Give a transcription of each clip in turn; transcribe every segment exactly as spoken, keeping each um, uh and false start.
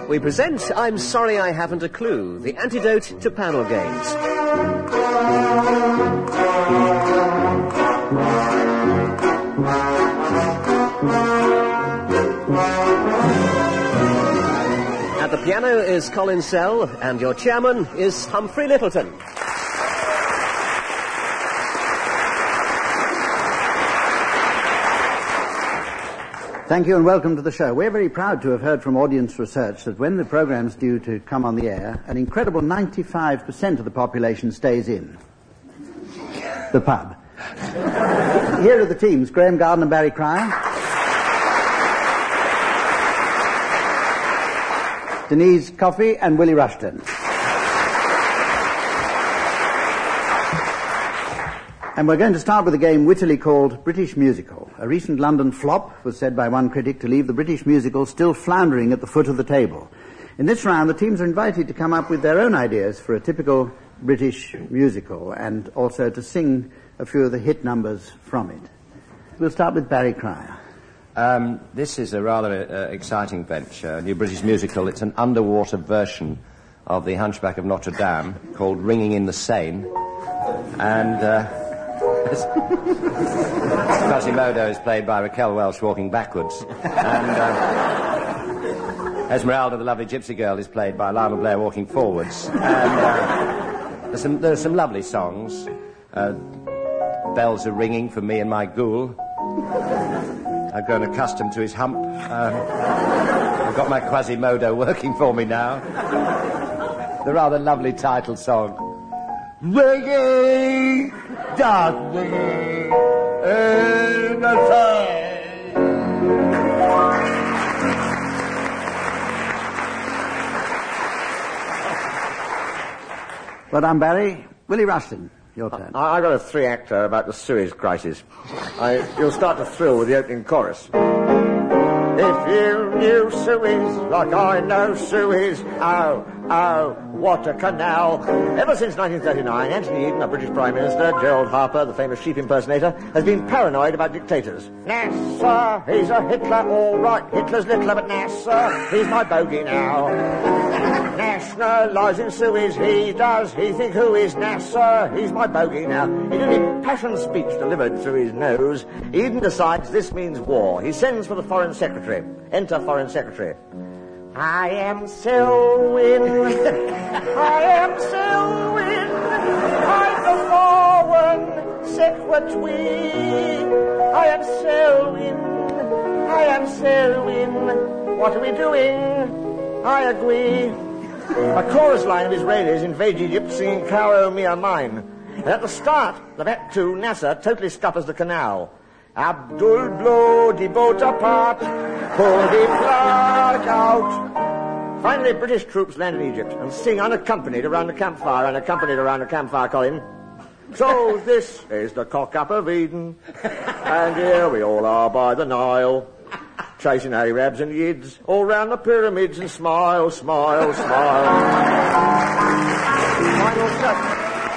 we present I'm Sorry I Haven't a Clue, the antidote to panel games. At the piano is Colin Sell, and your chairman is Humphrey Littleton. Thank you and welcome to the show. We're very proud to have heard from audience research that when the programme's due to come on the air, an incredible ninety-five percent of the population stays in the pub. Here are the teams, Graham Garden and Barry Cryer. Denise Coffey and Willie Rushton. And we're going to start with a game wittily called British Musical. A recent London flop was said by one critic to leave the British musical still floundering at the foot of the table. In this round, the teams are invited to come up with their own ideas for a typical British musical and also to sing a few of the hit numbers from it. We'll start with Barry Cryer. Um, this is a rather uh, exciting venture, a new British musical. It's an underwater version of The Hunchback of Notre Dame called Ringing in the Seine. And... Uh, Quasimodo is played by Raquel Welch walking backwards. And uh, Esmeralda, the lovely gypsy girl, is played by Lionel Blair walking forwards. And uh, there's, some, there's some lovely songs. Uh, bells are ringing for me and my ghoul. I've grown accustomed to his hump. Uh, I've got my Quasimodo working for me now. The rather lovely title song. Ringing, dark ringing, in the sun. Well done, Barry. Willie Rushton, your turn. I, I got a three-acter about the Suez crisis. I, you'll start to thrill with the opening chorus. If you knew Suez like I know Suez, oh, oh, what a canal. Ever since nineteen thirty-nine, Anthony Eden, our British Prime Minister, Gerald Harper, the famous sheep impersonator, has been paranoid about dictators. Nasser, he's a Hitler, all right, Hitler's littler, but Nasser, he's my bogey now. Nationalising Suez, he does, he think who is Nasser, he's my bogey now. In an impassioned speech delivered through his nose, Eden decides this means war. He sends for the Foreign Secretary. Enter Foreign Secretary. I am Selwyn. I am Selwyn. I'm the Foreign Secretary. I am Selwyn. I am Selwyn. What are we doing? I agree. A chorus line of Israelis invade Egypt singing Caro Mia Mine. And at the start of Act Two, Nasser totally scuppers the canal. Abdul blow the boat apart, pull the plug out. Finally, British troops land in Egypt and sing unaccompanied around the campfire, unaccompanied around the campfire, Colin. So this is the cock-up of Eden, and here we all are by the Nile, chasing Arabs and Yids all round the pyramids and smile, smile, smile. Final step.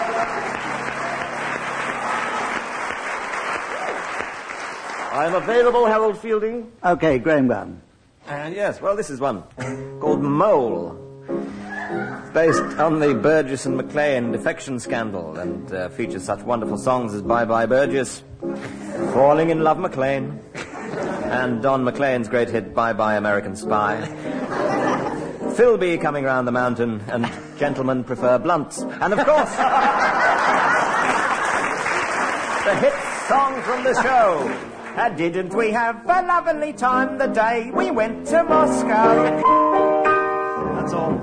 I'm available, Harold Fielding. Okay, Graham Garden. Uh, yes, well, this is one called Mole. Based on the Burgess and MacLean defection scandal and uh, features such wonderful songs as Bye Bye Burgess, Falling in Love MacLean, and Don McLean's great hit Bye Bye American Spy. Philby Coming Round the Mountain, and Gentlemen Prefer Blunts. And of course, the hit song from the show. And didn't we have a lovely time the day we went to Moscow? That's all.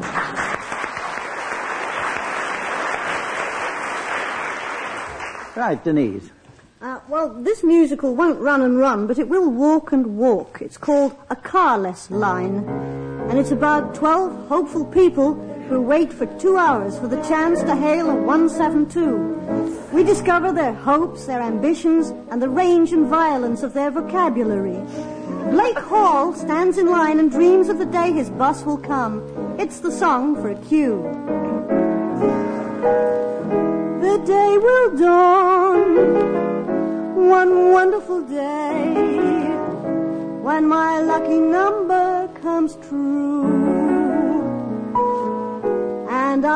Right, Denise. Uh, well, this musical won't run and run, but it will walk and walk. It's called A Carless Line. And it's about twelve hopeful people who wait for two hours for the chance to hail a one seven two. We discover their hopes, their ambitions, and the range and violence of their vocabulary. Blake Hall stands in line and dreams of the day his bus will come. It's the song for a cue. The day will dawn, one wonderful day, when my lucky number comes true.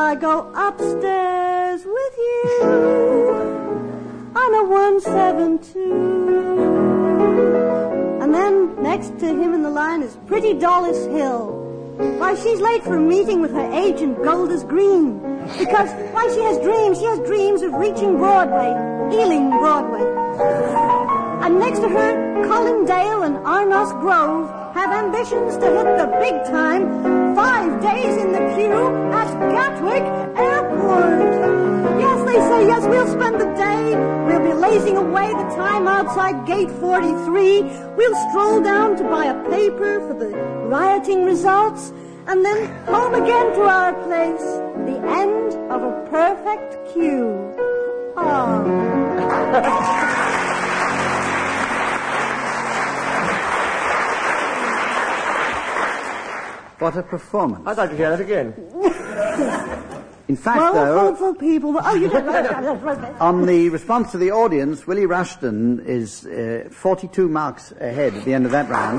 I go upstairs with you on a one seven two. And then next to him in the line is pretty Doris Hill. Why, she's late for a meeting with her agent, Golders Green. Because, why, she has dreams. She has dreams of reaching Broadway, Ealing Broadway. And next to her, Colin Dale and Arnos Grove have ambitions to hit the big time five days in the queue at Gatwick Airport. Yes, they say, yes, we'll spend the day. We'll be lazing away the time outside gate forty-three. We'll stroll down to buy a paper for the rioting results, and then home again to our place. The end of a perfect queue. Oh. What a performance. I'd like to hear that again. In fact, Well, though, hopeful people. Oh, you did. on the response to the audience, Willie Rushton is uh, forty-two marks ahead at the end of that round,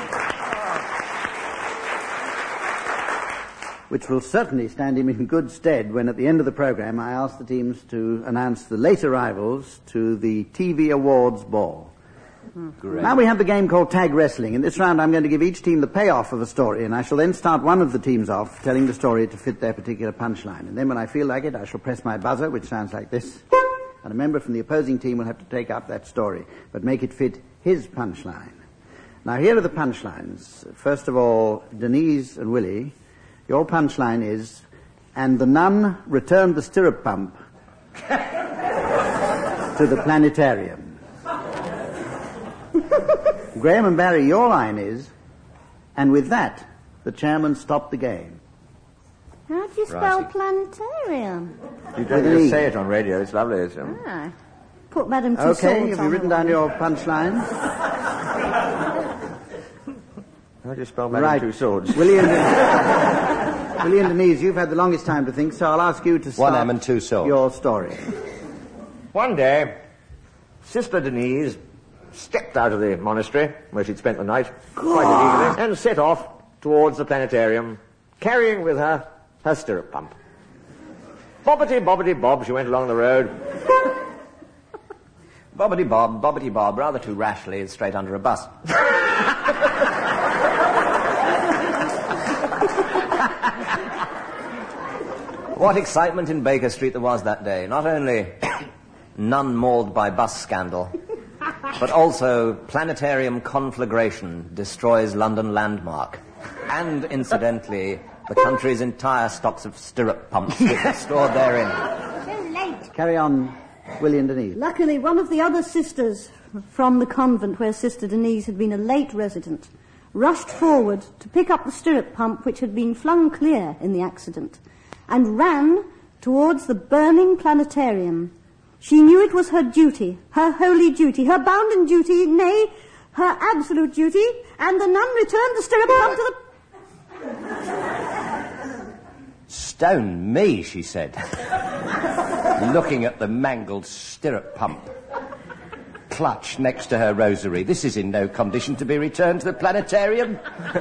which will certainly stand him in good stead when at the end of the programme I ask the teams to announce the late arrivals to the T V Awards ball. Great. Now we have the game called Tag Wrestling. In this round I'm going to give each team the payoff of a story, and I shall then start one of the teams off telling the story to fit their particular punchline. And then when I feel like it, I shall press my buzzer, which sounds like this, and a member from the opposing team will have to take up that story, but make it fit his punchline. Now here are the punchlines. First of all, Denise and Willie, your punchline is, and the nun returned the stirrup pump to the planetarium. Graham and Barry, your line is, and with that, the chairman stopped the game. How do you spell Righty. planetarium? You don't With an just E. say it on radio. It's lovely. It's, um, Ah. Put Madame Tussauds Okay, have you on written the down line. your punchline? how do you spell Madame Right. Two Swords? Willie and, Willie and Denise, you've had the longest time to think, so I'll ask you to start One M and two swords. your story. One day, Sister Denise stepped out of the monastery, where she'd spent the night, quite illegally, and set off towards the planetarium, carrying with her her stirrup pump. Bobbity, bobbity, bob, she went along the road. Bobbity bob, bobbity bob, rather too rashly, straight under a bus. What excitement in Baker Street there was that day. Not only none mauled by bus scandal, but also planetarium conflagration destroys London landmark. And, incidentally, the country's entire stocks of stirrup pumps were stored therein. Too late. Carry on, Willie and Denise. Luckily, one of the other sisters from the convent where Sister Denise had been a late resident rushed forward to pick up the stirrup pump which had been flung clear in the accident and ran towards the burning planetarium. She knew it was her duty, her holy duty, her bounden duty, nay, her absolute duty, and the nun returned the stirrup pump to the... Stone me, she said, looking at the mangled stirrup pump clutched next to her rosary. This is in no condition to be returned to the planetarium.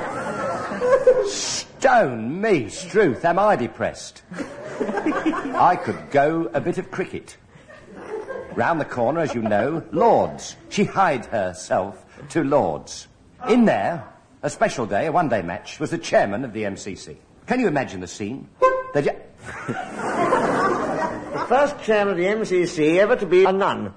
Stone me, Struth, am I depressed? I could go a bit of cricket. Round the corner, as you know, Lord's. She hied herself to Lord's. In there, a special day, a one-day match, was the chairman of the M C C. Can you imagine the scene? The ja- The first chairman of the M C C ever to be a nun.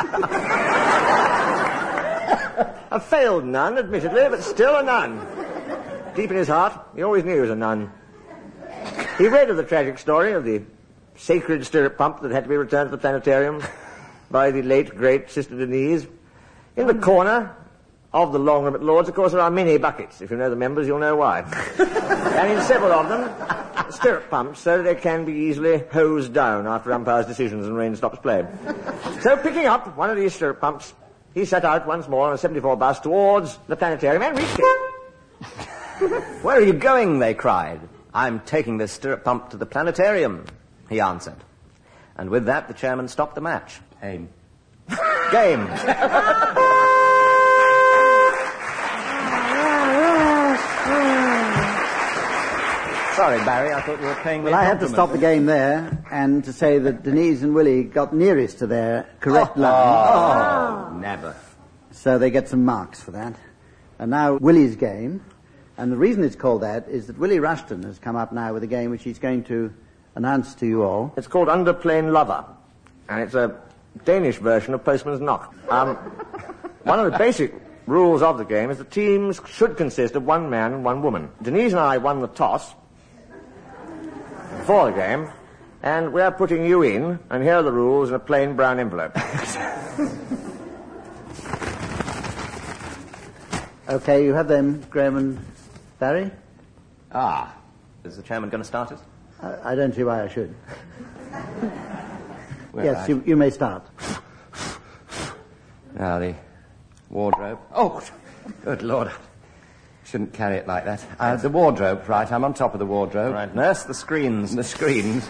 A failed nun, admittedly, but still a nun. Deep in his heart, he always knew he was a nun. He read of the tragic story of the sacred stirrup pump that had to be returned to the planetarium by the late, great Sister Denise. In the corner of the long room at Lord's, of course, there are many buckets. If you know the members, you'll know why. And in several of them, stirrup pumps, so that they can be easily hosed down after umpire's decisions and rain stops play. So, picking up one of these stirrup pumps, he set out once more on a seventy-four bus towards the planetarium and reached it. Where are you going? They cried. I'm taking this stirrup pump to the planetarium, he answered. And with that, the chairman stopped the match. Aim. Game. So sorry, Barry, I thought you were paying me Well, a I had to compliment. stop the game there and to say that Denise and Willie got nearest to their correct line. Oh, never. So they get some marks for that. And now Willie's game. And the reason it's called that is that Willie Rushton has come up now with a game which he's going to announce to you all. It's called Underplane Lover, and it's a Danish version of Postman's Knock. Um, one of the basic rules of the game is the teams should consist of one man and one woman. Denise and I won the toss before the game, and we're putting you in, and here are the rules in a plain brown envelope. Okay, you have them, Graham and Barry? Ah, is the chairman going to start it? I, I don't see why I should. Well, yes, I- you, you may start. Now, the wardrobe. Oh, good Lord. Shouldn't carry it like that. Uh, the wardrobe, right, I'm on top of the wardrobe. Right, nurse, the screens. The screens.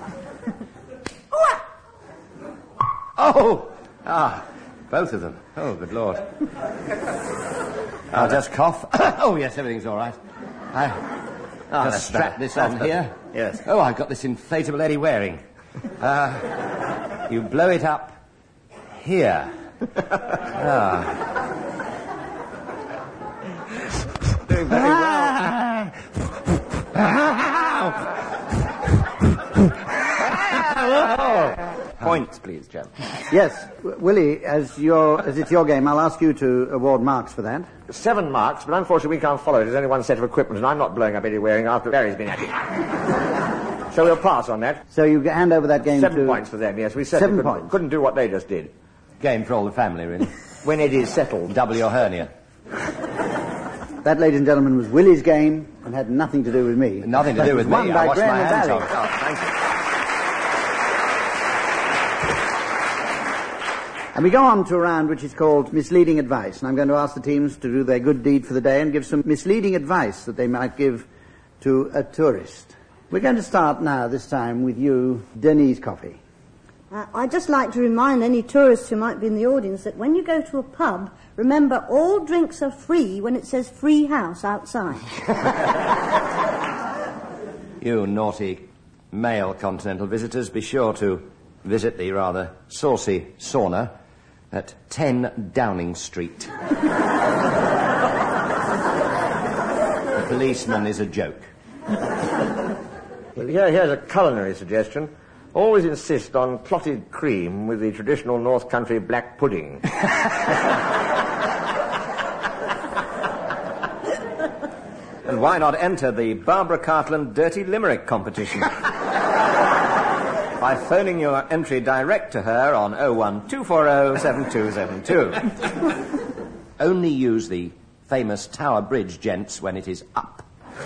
Oh! Ah, both of them. Oh, good Lord. I'll just cough. Oh, yes, everything's all right. I Ah, just that's strap better. this That's on better. here. Yes. Oh, I've got this inflatable Eddie Waring. Uh, you blow it up here. Doing very well. Points, please, Jim. Yes, w- Willie, as your as it's your game, I'll ask you to award marks for that. Seven marks, but unfortunately we can't follow it. There's only one set of equipment, and I'm not blowing up Eddie Waring after Barry's been at it. So we'll pass on that. So you hand over that game Seven to... points for them, yes. We certainly Seven couldn't, points. couldn't do what they just did. Game for all the family, really. When Eddie's settled. Double your hernia. That, ladies and gentlemen, was Willie's game and had nothing to do with me. Nothing to do with me. Won I by washed Graham my and hands Barry. on it. Oh, thank you. And we go on to a round which is called misleading advice. And I'm going to ask the teams to do their good deed for the day and give some misleading advice that they might give to a tourist. We're going to start now, this time, with you, Denise Coffey. Uh, I'd just like to remind any tourists who might be in the audience that when you go to a pub, remember all drinks are free when it says free house outside. You naughty male continental visitors, be sure to visit the rather saucy sauna at ten Downing Street. The policeman is a joke. Well, here, here's a culinary suggestion. Always insist on clotted cream with the traditional North Country black pudding. And why not enter the Barbara Cartland Dirty Limerick competition? By phoning your entry direct to her on oh one two four oh seven two seven two. Only use the famous Tower Bridge, gents, when it is up.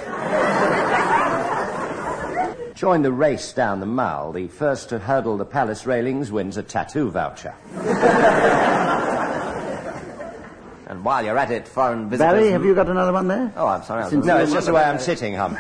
Join the race down the Mall. The first to hurdle the palace railings wins a tattoo voucher. And while you're at it, foreign visitors... Barry, have you got another one there? Oh, I'm sorry. I was Since- No, it's just the way I'm sitting, hum.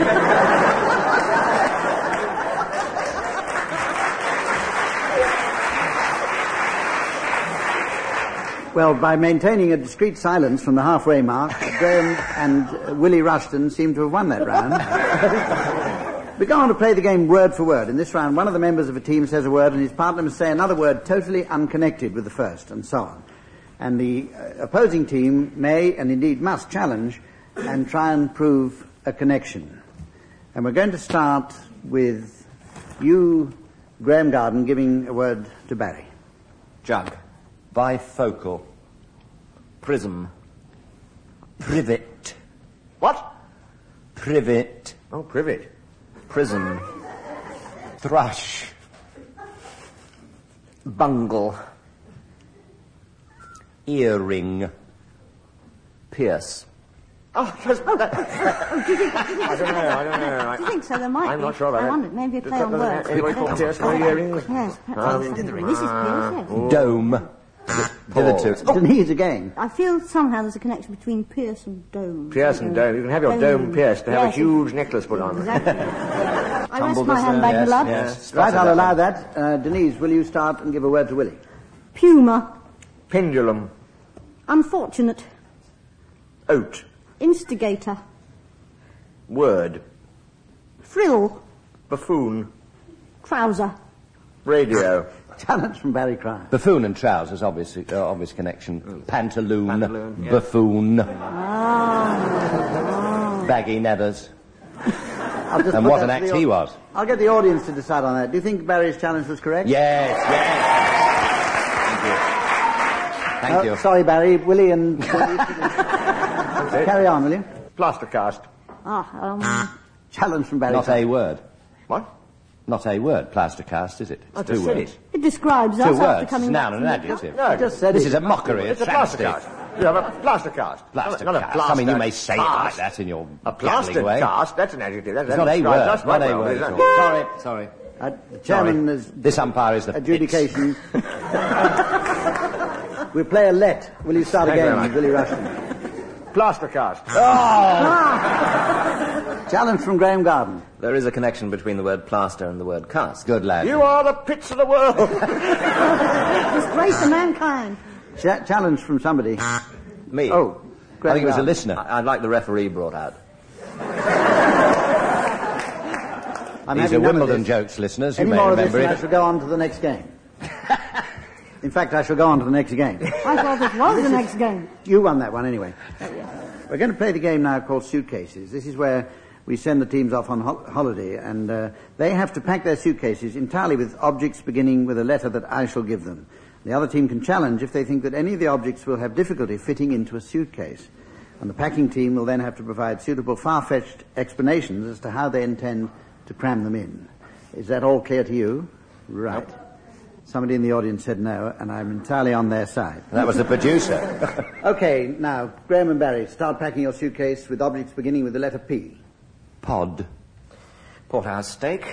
Well, by maintaining a discreet silence from the halfway mark, Graham and uh, Willie Rushton seem to have won that round. We go on to play the game word for word. In this round, one of the members of a team says a word and his partner must say another word totally unconnected with the first, and so on. And the uh, opposing team may, and indeed must, challenge and try and prove a connection. And we're going to start with you, Graham Garden, giving a word to Barry. Jug. Bifocal. Prism. Privet. What? Privet. Oh, privet. Prism. Thrush. Bungle. Earring. Pierce. Oh, yes, oh, that, I don't know, I don't know. Do you think so? There might I'm be. not sure about I that. wonder, maybe a play on Does that- words. anybody call Pierce my earrings? Yes, perhaps Um, this is Pierce, yes. Dome. Hitherto. Denise again. I feel somehow there's a connection between Pierce and Dome. Pierce and dome. You can have your dome pierced to have a Yes, huge necklace put on. Exactly. I rest Tumble my this, hand uh, back, yes, love. yes. Right, Spotted I'll that allow one. that. Uh, Denise, will you start and give a word to Willie? Puma. Pendulum. Unfortunate. Oat. Instigator. Word. Frill. Buffoon. Trouser. Radio. Challenge from Barry Cryer. Buffoon and trousers, obvious, uh, obvious connection. Pantaloon, Pantaloon, yeah. buffoon, Ah. baggy nethers. I'll just And put what that an to act the he au- was. I'll get the audience to decide on that. Do you think Barry's challenge was correct? Yes, yes. Thank you. Thank Uh, you. Sorry, Barry. Willie and... Carry on, will you? Plaster cast. Ah, um, Challenge from Barry Not Cryer. a word. What? Not a word, plaster cast, is it? It's I two just said words. it. it describes Two us after words. coming It's back noun from and the- adjective. No, I just said This it. is a mockery, a It's a plaster travesty. cast. You have a plaster cast. Plaster not a cast. plaster I mean, you may say it like cast. that in your A gabbling plastered way. cast, that's an adjective. That, It's that not a describes word. us Not quite a well, word isn't at it? all. Sorry, sorry. Uh, the chairman is This umpire is the adjudication. We play a let. Will you start Thank you again, very much. Willie Rushton? Plaster cast. Challenge from Graham Garden. There is a connection between the word plaster and the word cast. Good lad. You are the pits of the world. Disgrace to mankind. Cha- challenge from somebody. Me? Oh, I Graham think it was a Garden. listener. I- I'd like the referee brought out. I'm These are having none of Wimbledon this. jokes, listeners. You Any may more of this, remember and I it. shall go on to the next game. In fact, I shall go on to the next game. I thought it was the next game. You won that one anyway. We're going to play the game now called Suitcases. This is where we send the teams off on ho- holiday, and uh, they have to pack their suitcases entirely with objects beginning with a letter that I shall give them. The other team can challenge if they think that any of the objects will have difficulty fitting into a suitcase. And the packing team will then have to provide suitable far-fetched explanations as to how they intend to cram them in. Is that all clear to you? Right. Somebody in the audience said no, and I'm entirely on their side. That was the producer. Okay, now, Graham and Barry, start packing your suitcase with objects beginning with the letter P. Pod. Porterhouse steak.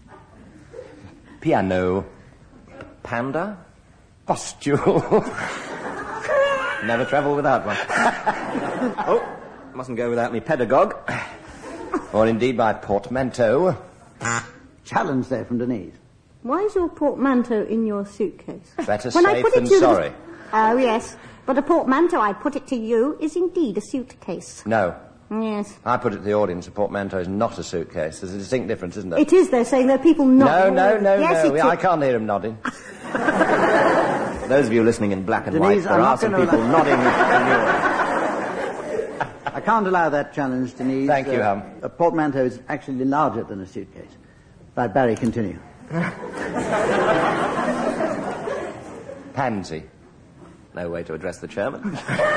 Piano. Panda. Pustule. Never travel without one. Oh, mustn't go without me pedagogue. Or indeed my portmanteau. Challenge there from Denise. Why is your portmanteau in your suitcase? Better When I safe put than it to you, sorry. Oh, yes. But a portmanteau, I put it to you, is indeed a suitcase. No. Yes. I put it to the audience, a portmanteau is not a suitcase. There's a distinct difference, isn't there? It is, they're saying there are people No, nodding. no, no, yes, no. It I is. can't hear him nodding. Those of you listening in black and Denise, white, there I'm are not some gonna people allow- nodding in your... I can't allow that challenge, Denise. Thank you, Hum. A portmanteau is actually larger than a suitcase. Right, Barry, continue. Pansy. No way to address the chairman.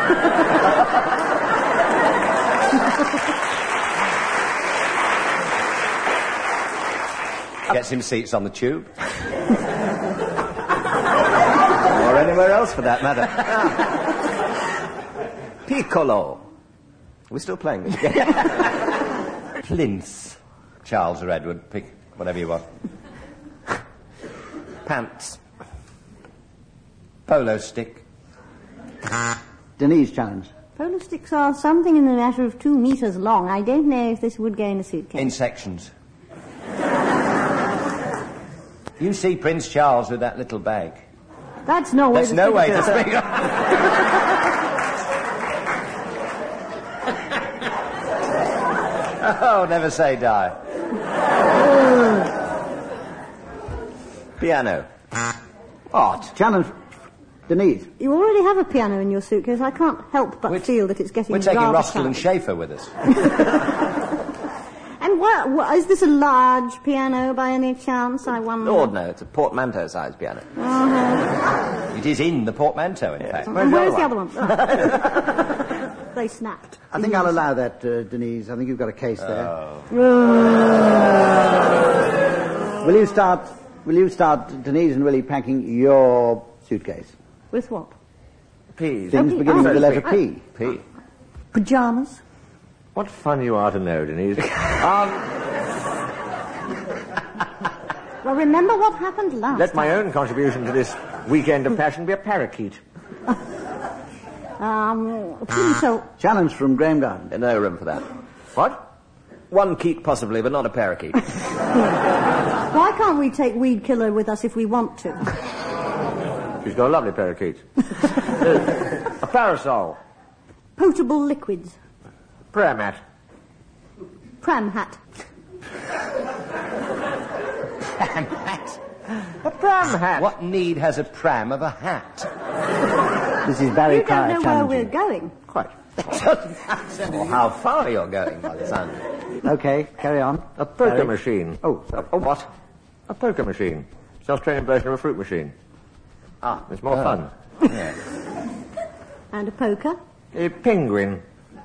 Gets him seats on the tube. Or anywhere else for that matter. Piccolo. We're still playing this game. Plinth. Charles or Edward, pick whatever you want. Pants. Polo stick. Denise, challenge. Polo sticks are something in the matter of two metres long. I don't know if this would go in a suitcase. In sections. You see Prince Charles with that little bag. That's no way That's to no stick way it. to speak. Oh, never say die. Piano. Art. Challenge. Denise. You already have a piano in your suitcase. I can't help but We're- feel that it's getting We're taking rather Roskell and tight. Schaefer with us. And what, what, is this a large piano by any chance, I wonder? Lord, no, it's a portmanteau-sized piano. Uh-huh. It is in the portmanteau, in fact. And where's the other one? Right. They snapped. I think I'll allow that, uh, Denise. I think you've got a case there. Will you start, will you start, Denise and Willie, packing your suitcase? With what? Peas. Things Okay, beginning oh, with the letter okay. P. P. Pyjamas? What fun you are to know, Denise. Well, remember what happened last Let my time. own contribution to this weekend of passion be a parakeet. Um, Pinto. Challenge from Graham Garden. No room for that. What? One keat possibly, but not a parakeet. Why can't we take Weed Killer with us if we want to? She's got a lovely parakeet. A parasol. Potable liquids. Prayer mat. Pram hat. pram hat? A pram hat. What need has a pram of a hat? This is Barry You don't Cryer know where challenging. we're going. Quite. Or how far you're going by the sound of it. Okay, carry on. A poker Barry. machine. Oh, A, a what? A poker machine. Self-training version of a fruit machine. Ah, it's more fun. Yeah. And a poker. A penguin.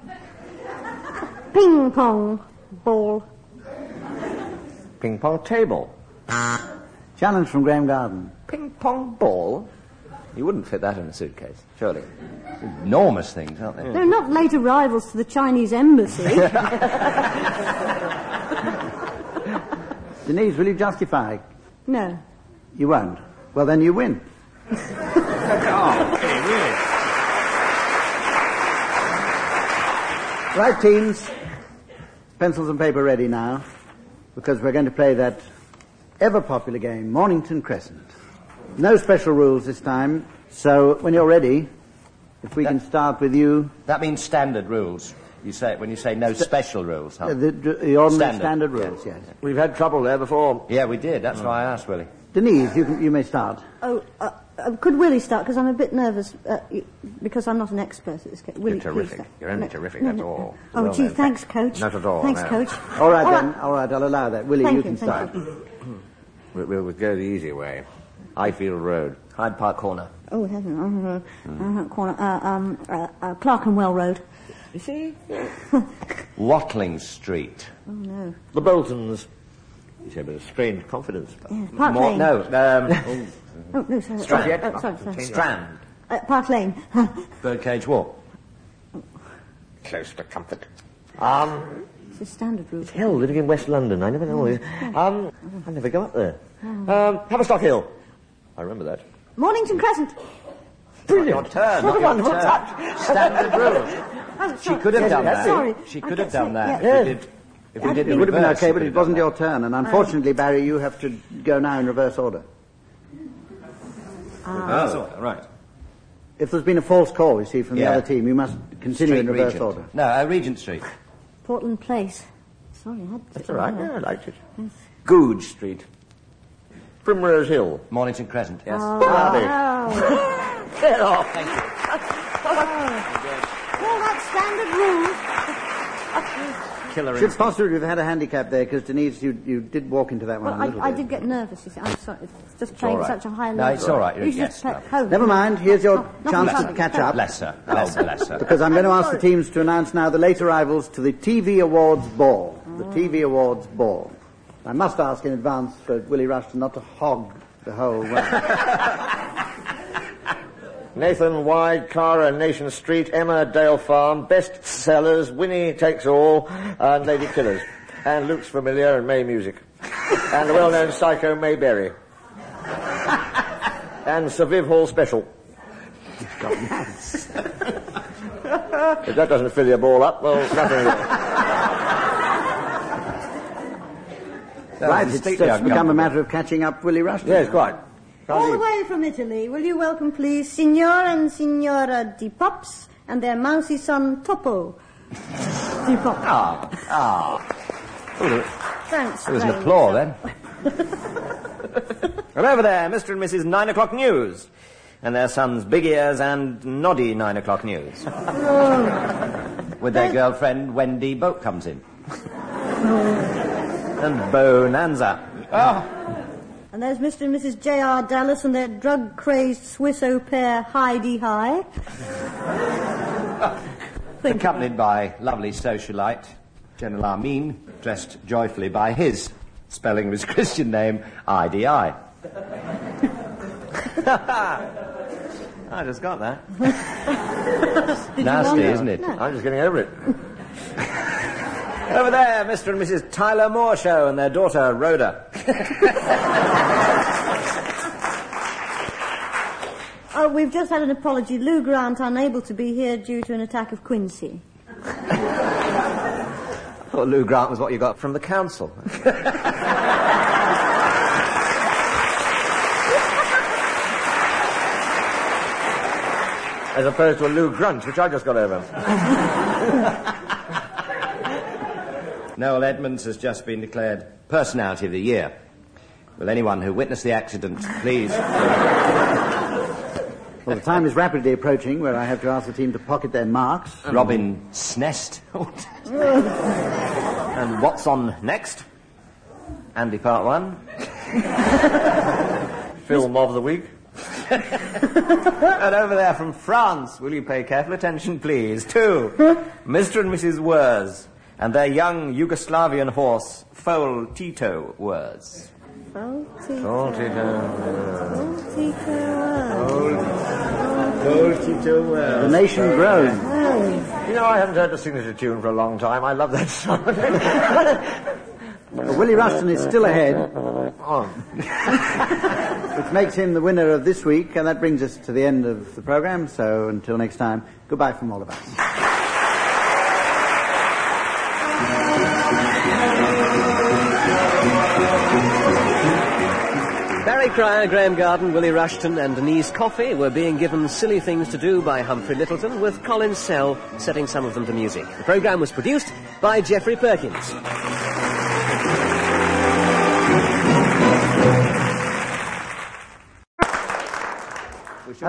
Ping pong ball. Ping pong table. Challenge from Graham Garden. Ping pong ball? You wouldn't fit that in a suitcase, surely. Enormous things, aren't they? They're not late arrivals to the Chinese embassy. Denise, will you justify? No. You won't. Well, then you win. Right, teams. Pencils and paper ready now, because we're going to play that ever-popular game, Mornington Crescent. No special rules this time, so when you're ready, if we can start with you. That means standard rules. You say when you say no special rules, huh? Uh, the, the ordinary Standard. standard, rules, yes. We've had trouble there before. Yeah, we did. That's why I asked, Willie. Denise, you, can, you may start. Oh, uh, uh, could Willie start? Because I'm a bit nervous, uh, y- because I'm not an expert at this game. Willie, You're terrific. please start. You're only terrific, that's all. Oh, Well gee, then. thanks, Coach. Not at all, Thanks, no. Coach. All right, then. All right, I'll allow that. Willie, Thank you you, can thank start. you. We'll, we'll go the easy way. Highfield Road. Hyde Park Corner. Oh, it hasn't. Uh, uh, uh, corner, uh, um, uh, uh, Clerkenwell Road. You see? Watling Street. Oh, no. The Boltons. You say, but a strange confidence. Yeah, Park More, Lane. no, um, Oh, no, sorry. Strand. Oh, oh, sorry, sorry. Strand. Uh, Park Lane. Birdcage Walk. Close to comfort. Um, It's a standard route. hell, living in West London, I never know. Um, I never go up there. Um, Haverstock Hill. I remember that. Mornington Crescent. Brilliant. Your turn. What a not your wonderful turn. touch. Standard rules. Oh, She sorry. could have Yes, done yes, that. Sorry. She I could have kept done saying- that. yeah. If we did, if we did It in would have been reverse, okay, she but could it have wasn't done your turn, and unfortunately, Barry, you have to go now in reverse order. Oh, that's all right. If there's been a false call, you see, from the Yeah. other team, you must that. continue Street in reverse Regent. order. No, uh, Regent Street. Portland Place. Sorry, I had to. That's all right. Yeah, I liked it. Googe Street. Primrose Hill. Mornington Crescent. Yes. Oh, Derby. oh. Get off. Thank you. Well, that's standard rules. Killer Should possibly have had a handicap there, because Denise, you, you did walk into that one Well, a little I, I bit. did get nervous, you see. I'm sorry. It's just playing all at right. such a high No, level. it's all right. You're You a should guest, play love. at home. Never mind, here's your Oh, not chance to funny. catch up. Lesser, lesser, lesser. Because I'm going to I'm ask the sorry. teams to announce now the late arrivals to the T V Awards Ball. The T V Awards Ball. I must ask in advance for Willie Rushton not to hog the whole way. Nathan Wide, Clara Nation Street, Emma Dale Farm, Best Sellers, Winnie Takes All, and Lady Killers. And Luke's Familiar and May Music. And the well-known Psycho Mayberry. And Sir Viv Hall Special. If that doesn't fill your ball up, well, nothing will. Right, it's distinctly just become a uncomfortable. matter of catching up Willie Rushton. Yes, quite. All the way from Italy, will you welcome, please, Signor and Signora Di Pops and their mousy son, Topo. Di Pop. Ah, ah. Thanks. There was an very applause much. then. And over there, Mister and Missus Nine O'Clock News. And their sons Big Ears and Noddy Nine O'Clock News. With their girlfriend, Wendy Boat comes in. And Bonanza. And there's Mister and Missus J R Dallas and their drug-crazed Swiss au pair, Heidi High. Accompanied by lovely socialite, General Armin, dressed joyfully by his spelling of his Christian name, I D I. I just got that. Nasty, wonder? isn't it? No. I'm just getting over it. Over there, Mister and Missus Tyler Moore Show and their daughter, Rhoda. Oh, we've just had an apology. Lou Grant unable to be here due to an attack of quinsy. I thought Lou Grant was what you got from the council. As opposed to a Lou Grunt, which I just got over. Noel Edmonds has just been declared Personality of the Year. Will anyone who witnessed the accident please... Well, the time is rapidly approaching where I have to ask the team to pocket their marks. Robin Snest. And what's on next? Andy, part one. Film of the week. And over there from France, will you pay careful attention, please, to Mister and Missus Wurz and their young Yugoslavian horse, Foal Tito Wurz. Foal Tito. Foal Tito. Foal Tito. Foal Tito. The nation grows. You know, I haven't heard the signature tune for a long time. I love that song. Well, Willie Rushton is still ahead, Oh. which makes him the winner of this week, and that brings us to the end of the programme. So until next time, goodbye from all of us. Barry Cryer, Graham Garden, Willie Rushton and Denise Coffey were being given silly things to do by Humphrey Lyttelton, with Colin Sell setting some of them to music. The programme was produced by Geoffrey Perkins.